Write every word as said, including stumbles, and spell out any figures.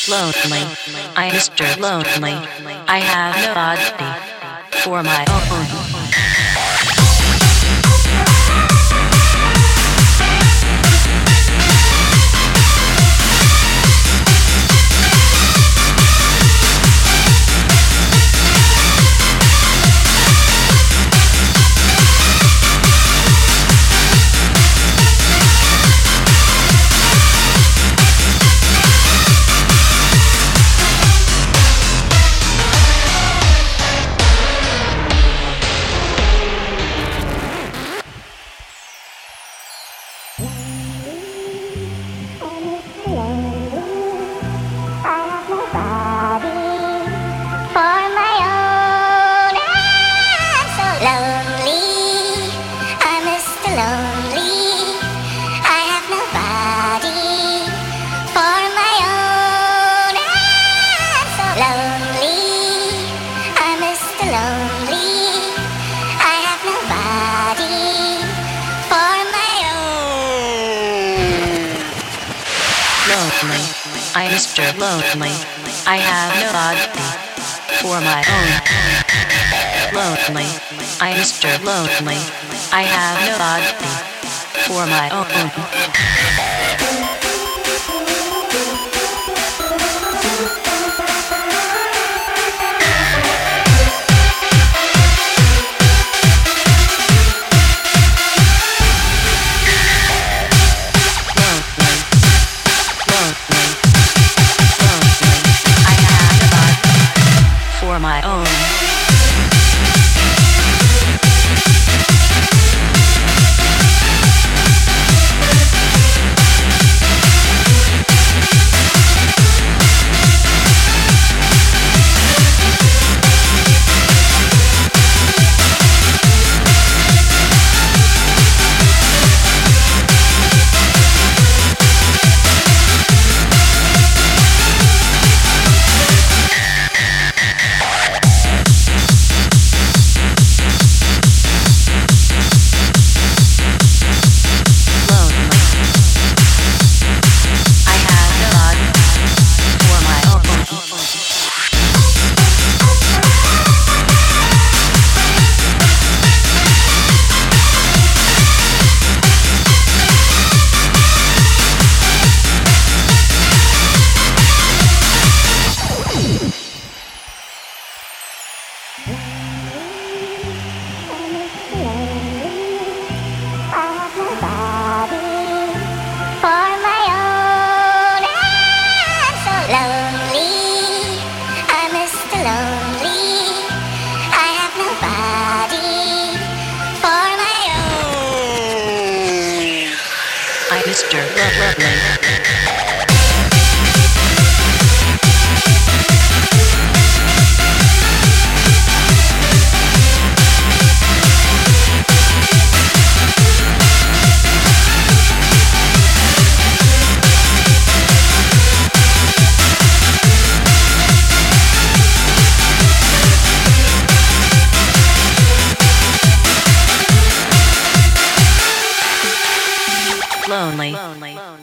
Lonely, I'm Mister Lonely. I have no body for my own. Lonely, I'm Mister Lonely. I have no body for my own. Lonely, I'm Mister Lonely. I have no body for my own. For my own. Mister Lonely. Lonely.